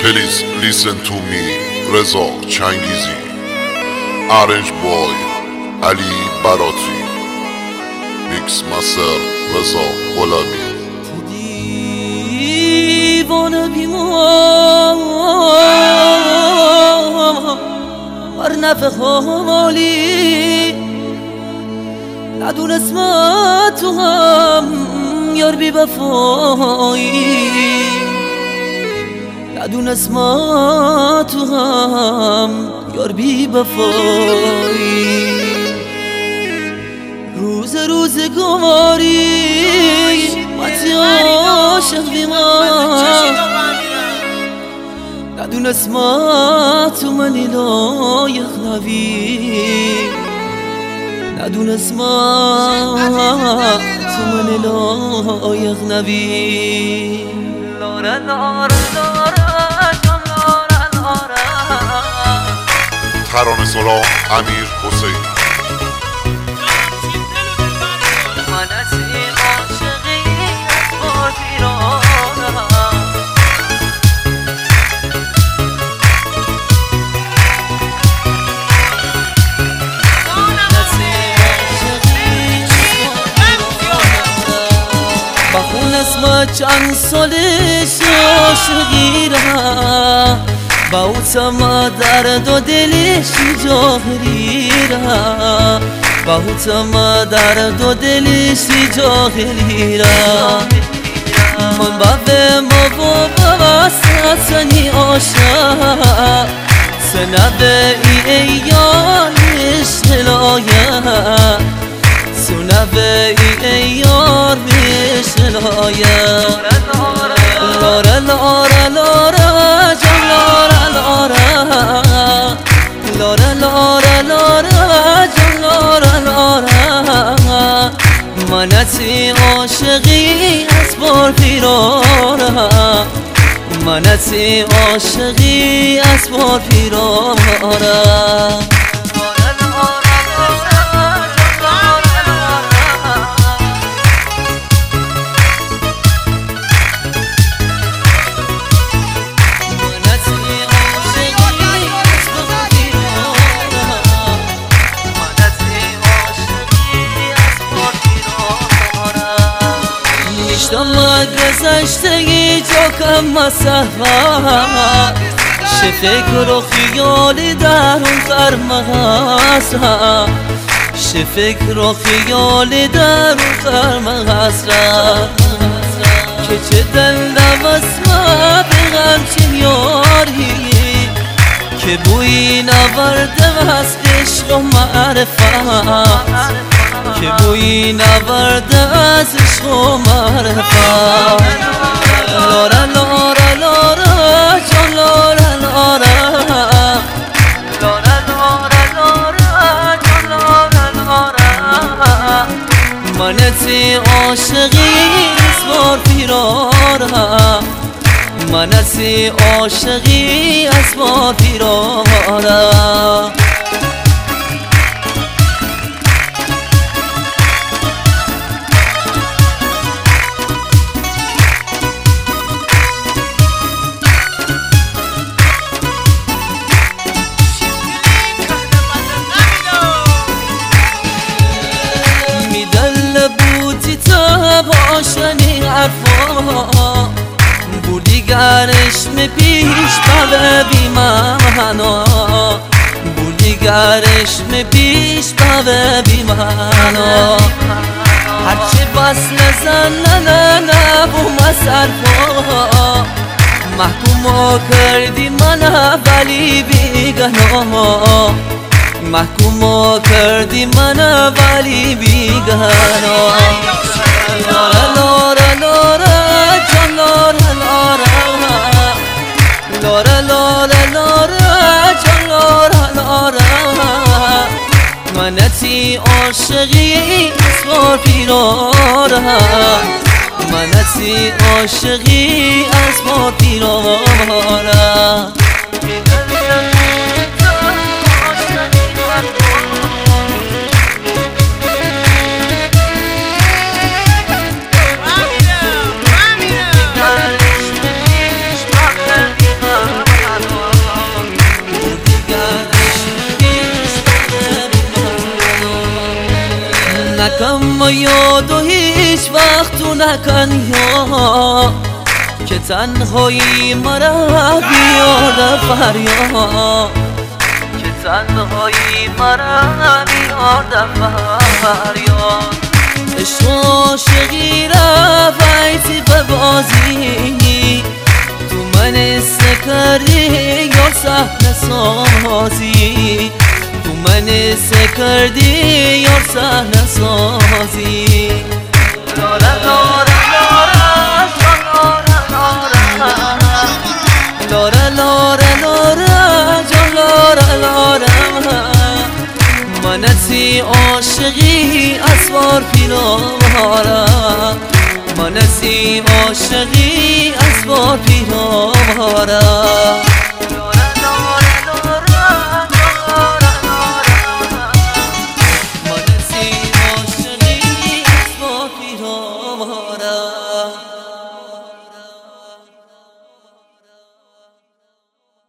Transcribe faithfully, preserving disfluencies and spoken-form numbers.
Please listen to me. رضا چنگیزی. Arrange boy علی براتی. Mix master رضا غلامی. دیوانه بیمار بر نفع حالی ندونست ما تو هم یار بی وفایی، ندونست ما تو هم یار بی وفایی. روز روز گماری متی عاشق بیمار ندونست ما تو منی لایق نبی، ندونست ما تو منی لایق نبی. لاره لاره لاره لاره لاره. ترانه سرا امیر حسین. اسم چند سالش عاشقی را با او تما درد و دلش جاهلی را، با او تما درد و دلش جاهلی را. من با به ما بابا سنی عاشق سنبه ای ایانش هلایا، سنبه ای ایار لاره لاره لاره لاره جان لاره لاره لاره لاره لاره جان لاره لاره. منتی عاشقی از بار پیراره، منتی عاشقی از بار پیراره. ما گذشتگی جا کم مسافر چه فکر و خیالی در اون قرمه هست، چه فکر و خیالی در اون قرمه هست که چه دلم از ما به غمچین یاری که بویی نورده از عشق و معرفت، که بویی نورده از عشق و معرفت. لاره لاره لاره جان لاره لاره لاره لاره لاره جان لاره لاره. منتی عاشقی از بار پیراره، منتی عاشقی از بار پیراره. باشنی حرفا بودی گرشم پیش بوه بی معنا، بودی گرشم پیش بوه بی معنا. هرچی بس نزن نه نه بوم سرفا محکوم کردی من ولی بیگنا، محکوم کردی من ولی بیگنا. لاره لاره لاره جان لاره لاره لاره لاره لاره جان لاره لاره. منتی عاشقی از بار پیراره، منتی عاشقی از بار پیراره. Mira, mira. نکن ما یاد و هیچ وقت تو نکن یا که تنهایی مرا بیارده فریاد که تنهایی مرا بیارده فریاد عشق و عاشقی رفتی به بازی تو من اسه کردی یا صحنه سازی تو من اسه کردی یا صحنه سازی لاره لاره لاره لاره لاره جان لاره لاره منتی عاشقی اسوار پیرامارم منتی عاشقی اسوار پیرامارم